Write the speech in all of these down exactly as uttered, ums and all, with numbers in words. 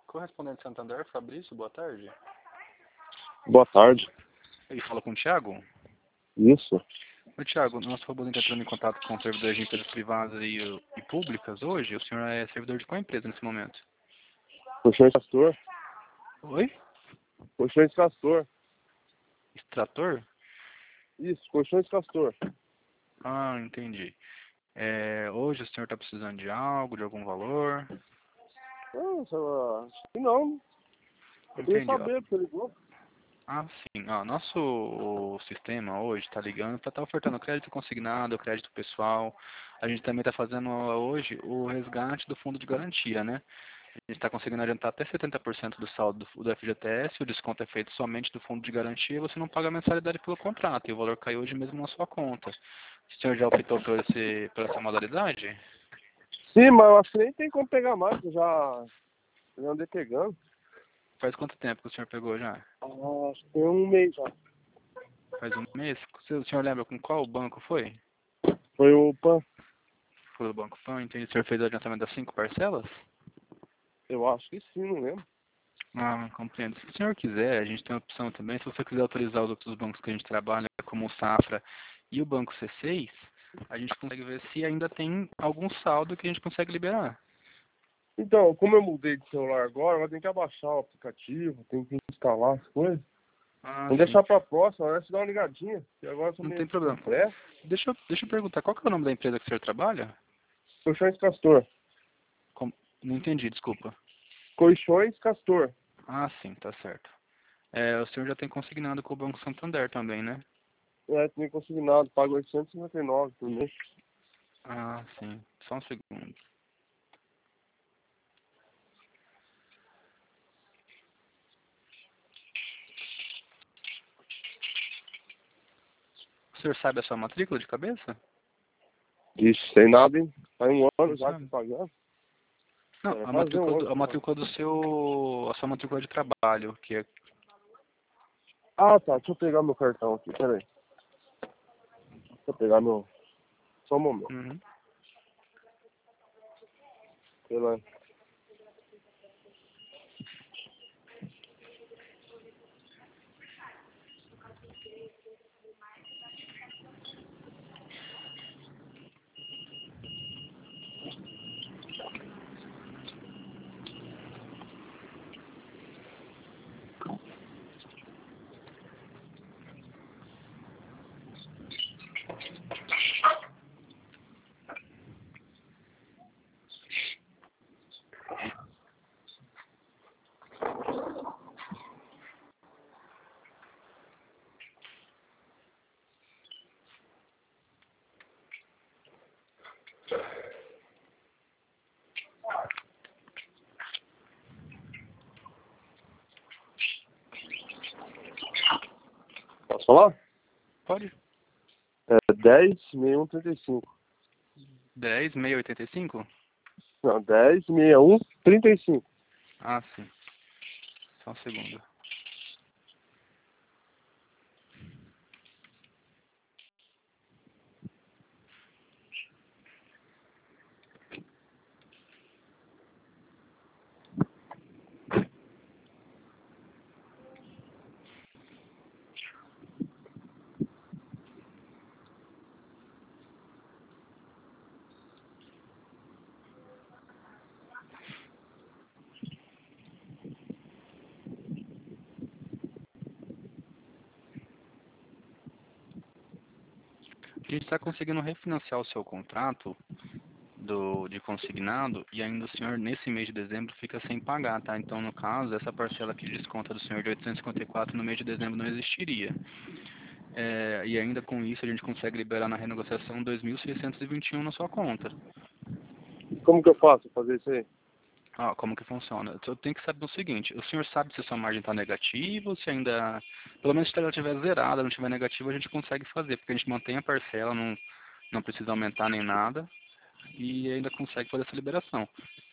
Correspondente Santander, Fabrício, boa tarde. Boa tarde. Ele fala com o Thiago? Isso. Oi, Thiago, nosso robô está entrando em contato com servidores de empresas privadas e, e públicas hoje. O senhor é servidor de qual empresa nesse momento? Colchões Castor. Oi? Colchões Castor. Extrator? Isso, Colchões Castor. Ah, entendi. É, hoje o senhor está precisando de algo, de algum valor? Não, só... acho que não. Eu queria Entendi, ó. saber, porque ligou. Ah, sim. Ó, nosso o sistema hoje está ligando para estar ofertando crédito consignado, crédito pessoal. A gente também está fazendo hoje o resgate do fundo de garantia, né? A gente está conseguindo adiantar até setenta por cento do saldo do, do F G T S, o desconto é feito somente do fundo de garantia e você não paga a mensalidade pelo contrato, e o valor cai hoje mesmo na sua conta. O senhor já optou por, esse, por essa modalidade? Sim, mas eu acho que nem tem como pegar mais, eu já, já andei pegando. Faz quanto tempo que o senhor pegou já? Ah, acho que tem um mês já. Faz um mês? O senhor lembra com qual banco foi? Foi o PAN, Foi o Banco Pan, entendi. O senhor fez o adiantamento das cinco parcelas? eu acho que sim, não lembro. Ah, compreendo. Se o senhor quiser, a gente tem a opção também, se você quiser autorizar os outros bancos que a gente trabalha, como o Safra e o Banco C seis, a gente consegue ver se ainda tem algum saldo que a gente consegue liberar. Então, como eu mudei de celular agora, eu tenho que abaixar o aplicativo, tenho que instalar as coisas. Ah, Vamos sim. deixar pra próxima, vai te dar uma ligadinha, porque agora eu tô Não meio tem problema. pressa. Deixa eu, deixa eu perguntar, qual que é o nome da empresa que o senhor trabalha? Colchões Castor. Com- Não entendi, desculpa. Colchões Castor. Ah, sim, tá certo. É, o senhor já tem consignado com o Banco Santander também, né? É, tem consignado, pago oitocentos e cinquenta e nove por mês. Ah, sim. Só um segundo. O senhor sabe a sua matrícula de cabeça? Ixi, sem nada, hein? Faz um ano Não já que sabe? tô pagando. Não, É, vai a fazer um matrícula, ano do- a que eu pago. matrícula do seu, a sua matrícula de trabalho, que é, Ah, tá. Deixa eu pegar meu cartão aqui, peraí. Deixa eu pegar meu... Só um momento. uhum. Pela... Posso falar? Pode? É dez, sessenta e um, trinta e cinco. dez, seiscentos e oitenta e cinco? Não, dez, sessenta e um, trinta e cinco. Ah, sim. Só um segundo. A gente está conseguindo refinanciar o seu contrato do, de consignado e ainda o senhor, nesse mês de dezembro, fica sem pagar, tá? Então, no caso, essa parcela que desconta do senhor de oitocentos e cinquenta e quatro no mês de dezembro não existiria. É, e ainda com isso, a gente consegue liberar na renegociação dois mil seiscentos e vinte e um na sua conta. Como que eu faço pra fazer isso aí? Ah, como que funciona? Eu tenho que saber o seguinte, o senhor sabe se sua margem está negativa ou se ainda... Pelo menos se ela estiver zerada, não estiver negativa, a gente consegue fazer, porque a gente mantém a parcela, não, não precisa aumentar nem nada, e ainda consegue fazer essa liberação.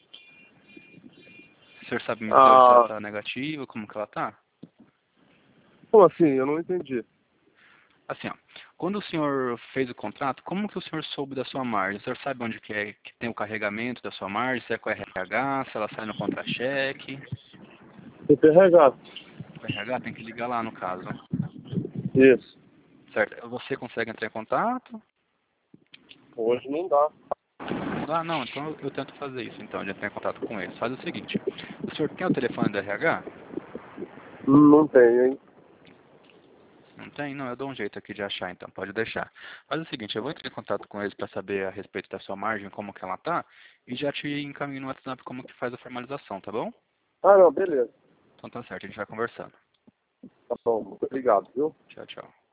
O senhor sabe me dizer se ela Ah, está negativa, como que ela está? como assim? Eu não entendi. Assim, ó, Quando o senhor fez o contrato, como que o senhor soube da sua margem? O senhor sabe onde que é que tem o carregamento da sua margem? Se é com o R H, se ela sai no contra-cheque? Tem que carregar. O R H tem que ligar lá no caso. Isso. Certo. Você consegue entrar em contato? Hoje não dá. Ah, não, então eu, eu tento fazer isso então, de entrar em contato com eles. Faz o seguinte, o senhor tem o telefone do R H? Não tem, hein? Não tem? Não, eu dou um jeito aqui de achar então, pode deixar. Faz o seguinte, eu vou entrar em contato com eles para saber a respeito da sua margem, como que ela tá, e já te encaminho no WhatsApp como que faz a formalização, tá bom? Ah, não, beleza. Então tá certo, a gente vai conversando. Tá bom, muito obrigado, viu? Tchau, tchau.